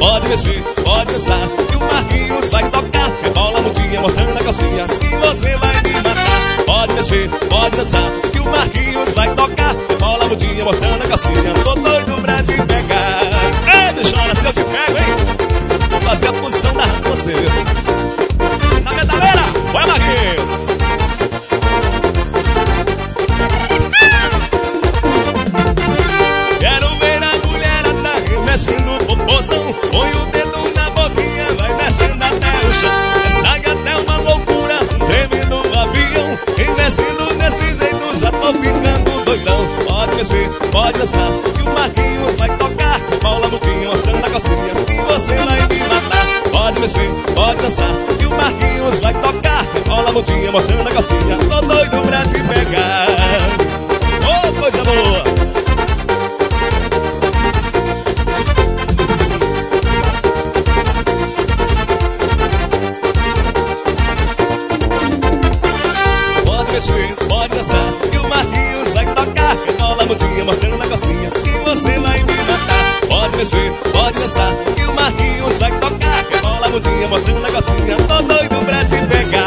pode mexer, pode dançar, que o Marquinhos vai tocar. Rebola a mudinha mostrando a calcinha, assim você vai me matar. Pode mexer, pode dançar, que o Marquinhos vai tocar. Rebola a mudinha mostrando a calcinha, tô doido pra te pegar. Ei, bichona, se eu te pego, hein? Vou fazer a posição da você. Na metaleira, vai Marquinhos. Quero ver a mulherada remexendo o popozão. Põe o dedo na boquinha, vai mexendo até o chão. Essa gata é uma loucura, um tremendo avião. Remexendo desse jeito, já tô ficando doidão. Pode mexer, pode dançar, que o Marquinhos vai tocar. Paula Mudinha mostrando a calcinha, que você vai me matar. Pode mexer, pode dançar, que o Marquinhos vai tocar. Paula Mudinha mostrando a calcinha, tô doido pra te pegar. Oh, coisa boa! Pode dançar, que o Marquinhos vai tocar. Rebola a mudinha mostrando a calcinha, que você vai me matar. Pode mexer, pode dançar, que o Marquinhos vai tocar. Rebola a mudinha mostrando a calcinha, tô doido pra te pegar.